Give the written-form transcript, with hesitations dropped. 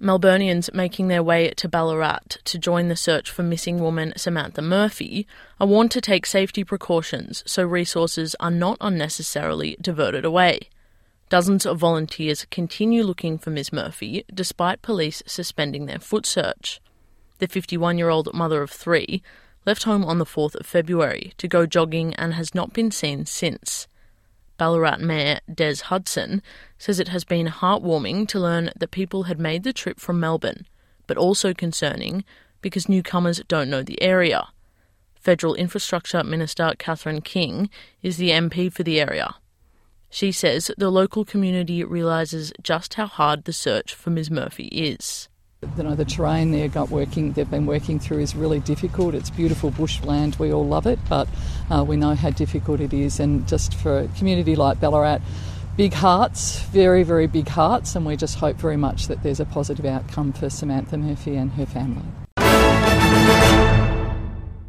Melburnians making their way to Ballarat to join the search for missing woman Samantha Murphy are warned to take safety precautions so resources are not unnecessarily diverted away. Dozens of volunteers continue looking for Ms Murphy despite police suspending their foot search. The 51-year-old mother of three left home on the 4th of February to go jogging and has not been seen since. Ballarat Mayor Des Hudson says it has been heartwarming to learn that people had made the trip from Melbourne, but also concerning because newcomers don't know the area. Federal Infrastructure Minister Catherine King is the MP for the area. She says the local community realises just how hard the search for Ms Murphy is. The terrain they've been working through is really difficult. It's beautiful bushland, we all love it, but we know how difficult it is. And just for a community like Ballarat, big hearts, very, very big hearts, and we just hope very much that there's a positive outcome for Samantha Murphy and her family.